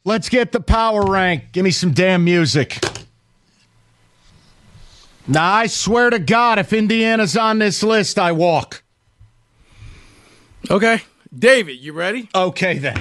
Let's get the power rank. Give me some damn music. Now, I swear to God, if Indiana's on this list, I walk. Okay. David, you ready? Okay, then.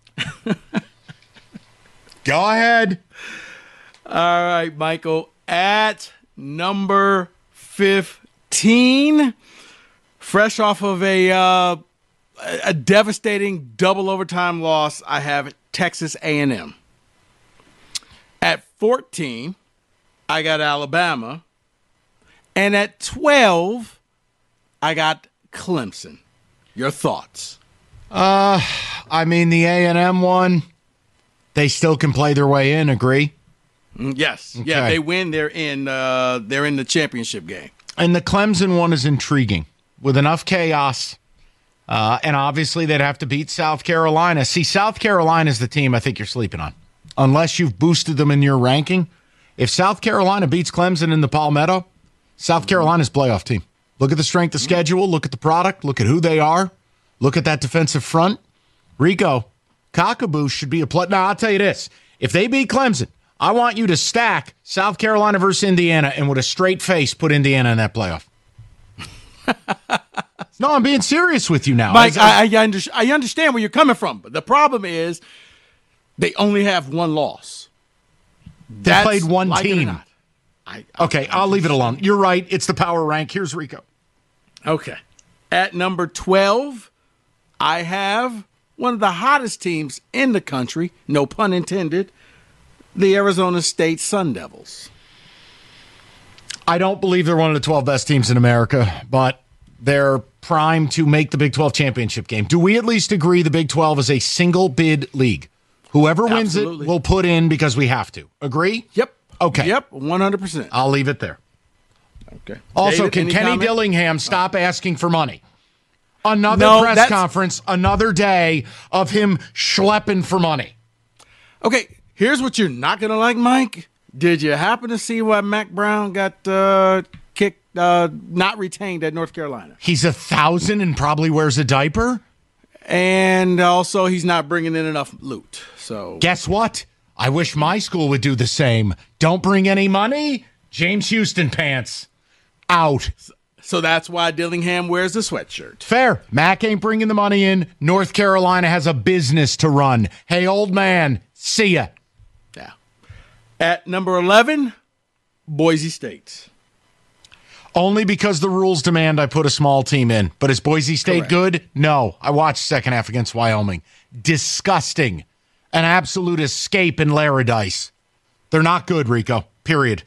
Go ahead. All right, Michael. At number 15, fresh off of a devastating double overtime loss, I have Texas A&M. At 14, I got Alabama. And at 12, I got Clemson. Your thoughts? I mean, the A&M one, they still can play their way in, agree? Yes. Okay. Yeah, they win. They're in the championship game. And the Clemson one is intriguing with enough chaos. And obviously, they'd have to beat South Carolina. See, South Carolina is the team I think you're sleeping on, unless you've boosted them in your ranking. If South Carolina beats Clemson in the Palmetto, South Carolina's playoff team. Look at the strength of schedule. Look at the product. Look at who they are. Look at that defensive front. Rico, Cockaboo should be a play. Now, I'll tell you this. If they beat Clemson, I want you to stack South Carolina versus Indiana and with a straight face put Indiana in that playoff. No, I'm being serious with you now. Mike, I understand where you're coming from, but the problem is they only have one loss. They played one like team. Okay, I'll leave it alone. You're right. It's the power rank. Here's Rico. Okay. At number 12, I have one of the hottest teams in the country, no pun intended, the Arizona State Sun Devils. I don't believe they're one of the 12 best teams in America, but they're primed to make the Big 12 championship game. Do we at least agree the Big 12 is a single bid league? Whoever wins it will put in because we have to. Agree? Yep. Okay. Yep, 100%. I'll leave it there. Okay. Also, David, can Kenny comment? Dillingham stop asking for money? Another press conference, another day of him schlepping for money. Okay, here's what you're not going to like, Mike. Did you happen to see why Mac Brown got kicked, not retained at North Carolina? He's 1,000 and probably wears a diaper? And also, he's not bringing in enough loot. So guess what? I wish my school would do the same. Don't bring any money? James Houston pants. Out. So that's why Dillingham wears the sweatshirt. Fair. Mac ain't bringing the money in. North Carolina has a business to run. Hey, old man, see ya. Yeah. At number 11, Boise State. Only because the rules demand I put a small team in. But is Boise State good? No. I watched second half against Wyoming. Disgusting. An absolute escape in Laradice. They're not good, Rico. Period.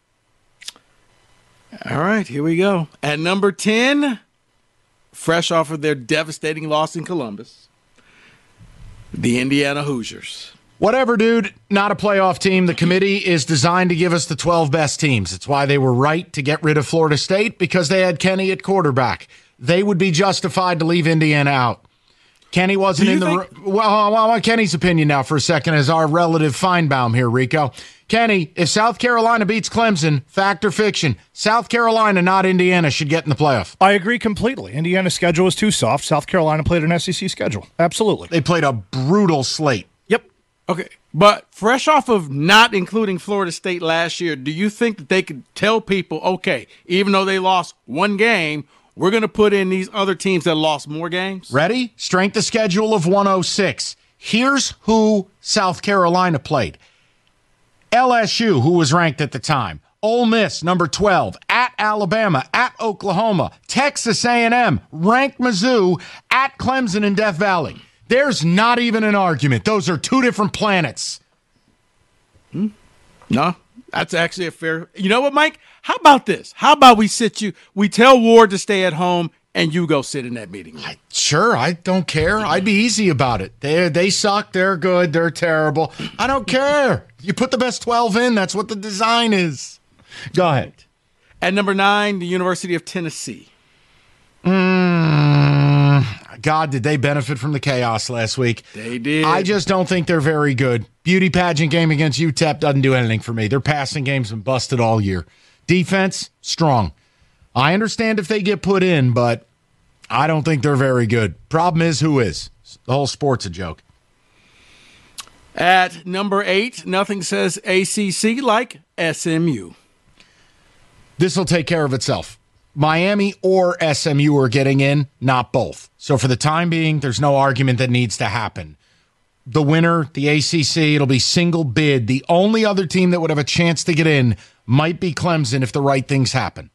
All right, here we go. At number 10, fresh off of their devastating loss in Columbus, the Indiana Hoosiers. Whatever, dude. Not a playoff team. The committee is designed to give us the 12 best teams. It's why they were right to get rid of Florida State, because they had Kenny at quarterback. They would be justified to leave Indiana out. Kenny wasn't in the... Well, I want Kenny's opinion now for a second as our relative Feinbaum here, Rico. Kenny, if South Carolina beats Clemson, fact or fiction, South Carolina, not Indiana, should get in the playoff. I agree completely. Indiana's schedule is too soft. South Carolina played an SEC schedule. Absolutely. They played a brutal slate. Yep. Okay, but fresh off of not including Florida State last year, do you think that they could tell people, okay, even though they lost one game, we're going to put in these other teams that lost more games? Ready? Strength of schedule of 106. Here's who South Carolina played. LSU, who was ranked at the time. Ole Miss, number 12. At Alabama. At Oklahoma. Texas A&M. Ranked Mizzou. At Clemson and Death Valley. There's not even an argument. Those are two different planets. No, that's actually a fair... You know what, Mike? How about this? How about we tell Ward to stay at home and you go sit in that meeting room? Sure, I don't care. I'd be easy about it. They suck. They're good. They're terrible. I don't care. You put the best 12 in. That's what the design is. Go ahead. At number 9, the University of Tennessee. God, did they benefit from the chaos last week? They did. I just don't think they're very good. Beauty pageant game against UTEP doesn't do anything for me. Their passing game's been busted all year. Defense, strong. I understand if they get put in, but I don't think they're very good. Problem is, who is? The whole sport's a joke. At number 8, nothing says ACC like SMU. This will take care of itself. Miami or SMU are getting in, not both. So for the time being, there's no argument that needs to happen. The winner, the ACC, it'll be single bid. The only other team that would have a chance to get in might be Clemson if the right things happen.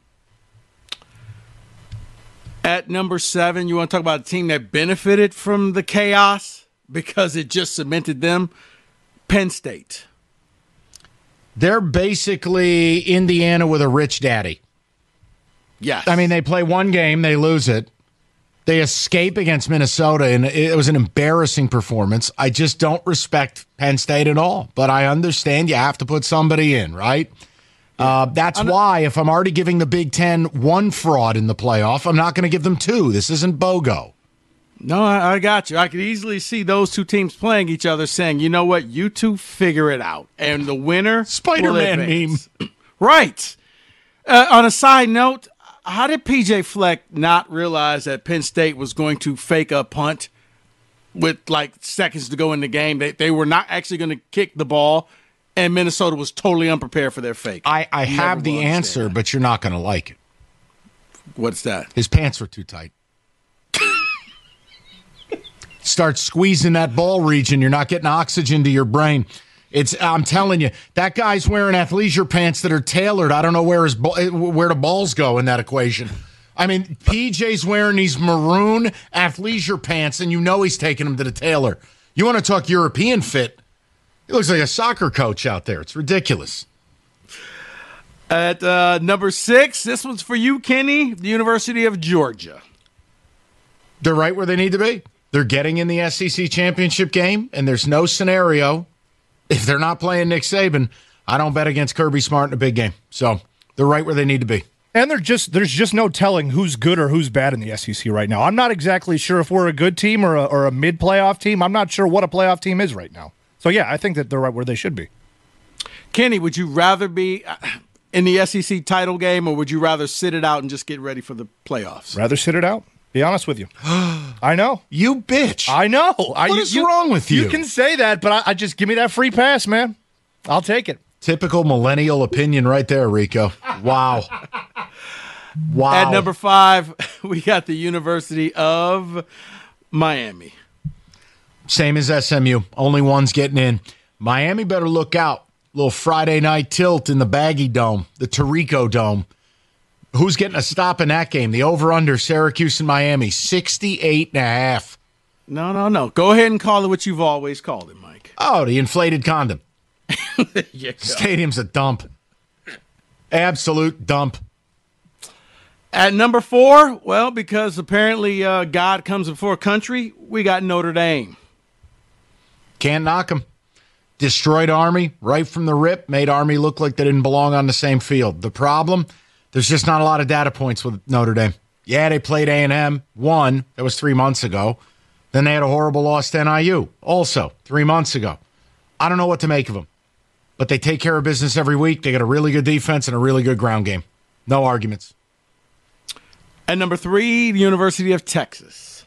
At number 7, you want to talk about a team that benefited from the chaos because it just cemented them? Penn State. They're basically Indiana with a rich daddy. Yes. I mean, they play one game, they lose it. They escape against Minnesota, and it was an embarrassing performance. I just don't respect Penn State at all, but I understand you have to put somebody in, right? That's why if I'm already giving the Big Ten one fraud in the playoff, I'm not going to give them two. This isn't BOGO. No, I got you. I could easily see those two teams playing each other saying, you know what, you two figure it out. And the winner Spider-Man meme. Right. On a side note, how did PJ Fleck not realize that Penn State was going to fake a punt with like seconds to go in the game? They were not actually going to kick the ball, and Minnesota was totally unprepared for their fake. I have the answer, but you're not going to like it. What's that? His pants were too tight. Start squeezing that ball region. You're not getting oxygen to your brain. I'm telling you, that guy's wearing athleisure pants that are tailored. I don't know where the balls go in that equation. I mean, PJ's wearing these maroon athleisure pants, and you know he's taking them to the tailor. You want to talk European fit? He looks like a soccer coach out there. It's ridiculous. At number 6, this one's for you, Kenny, the University of Georgia. They're right where they need to be. They're getting in the SEC championship game, and there's no scenario. If they're not playing Nick Saban, I don't bet against Kirby Smart in a big game. So they're right where they need to be. And there's just no telling who's good or who's bad in the SEC right now. I'm not exactly sure if we're a good team or a mid-playoff team. I'm not sure what a playoff team is right now. So, yeah, I think that they're right where they should be. Kenny, would you rather be in the SEC title game, or would you rather sit it out and just get ready for the playoffs? Rather sit it out. Be honest with you. I know. You bitch. I know. What is wrong with you? You can say that, but I just give me that free pass, man. I'll take it. Typical millennial opinion right there, Rico. Wow. Wow. At number 5, we got the University of Miami. Same as SMU. Only one's getting in. Miami better look out. Little Friday night tilt in the Baggy Dome, the Tirico Dome. Who's getting a stop in that game? The over-under, Syracuse and Miami, 68.5. No. Go ahead and call it what you've always called it, Mike. Oh, the inflated condom. Stadium's a dump. Absolute dump. At number 4, well, because apparently God comes before country, we got Notre Dame. Can't knock them. Destroyed Army right from the rip, made Army look like they didn't belong on the same field. The problem, there's just not a lot of data points with Notre Dame. Yeah, they played A&M, won. That was 3 months ago. Then they had a horrible loss to NIU, also 3 months ago. I don't know what to make of them. But they take care of business every week. They got a really good defense and a really good ground game. No arguments. At number 3, the University of Texas.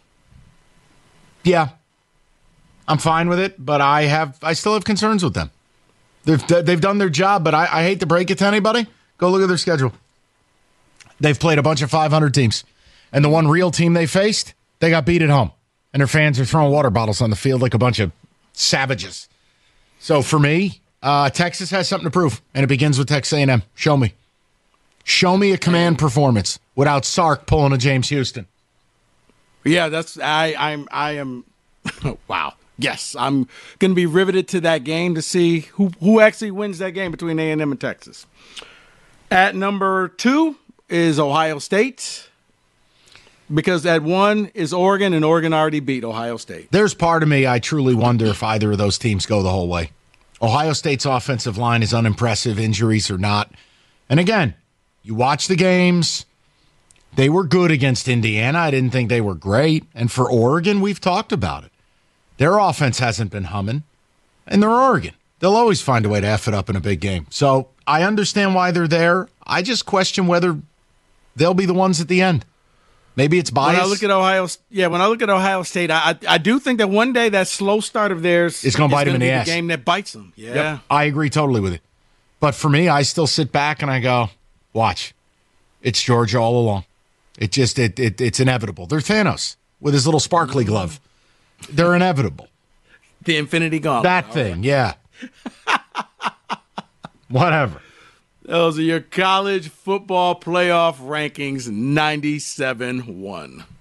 Yeah. I'm fine with it, but I still have concerns with them. They've done their job, but I hate to break it to anybody. Go look at their schedule. They've played a bunch of 500 teams. And the one real team they faced, they got beat at home. And their fans are throwing water bottles on the field like a bunch of savages. So for me, Texas has something to prove, and it begins with Texas A&M. Show me. Show me a command performance without Sark pulling a James Houston. Yeah, I am. Wow. Yes, I'm going to be riveted to that game to see who actually wins that game between A&M and Texas. At number 2 is Ohio State, because at 1 is Oregon, and Oregon already beat Ohio State. There's part of me, I truly wonder if either of those teams go the whole way. Ohio State's offensive line is unimpressive, injuries or not. And again, you watch the games. They were good against Indiana. I didn't think they were great. And for Oregon, we've talked about it. Their offense hasn't been humming. And they're Oregon. They'll always find a way to F it up in a big game. So I understand why they're there. I just question whether they'll be the ones at the end. Maybe it's bias. When I look at Ohio State, I do think that one day that slow start of theirs is going to bite them in the ass. The game that bites them. Yeah, yep, I agree totally with it. But for me, I still sit back and I go, watch, it's Georgia all along. It's inevitable. They're Thanos with his little sparkly glove. They're inevitable. The Infinity Gauntlet. That thing, yeah. Whatever. Those are your college football playoff rankings, 97-1.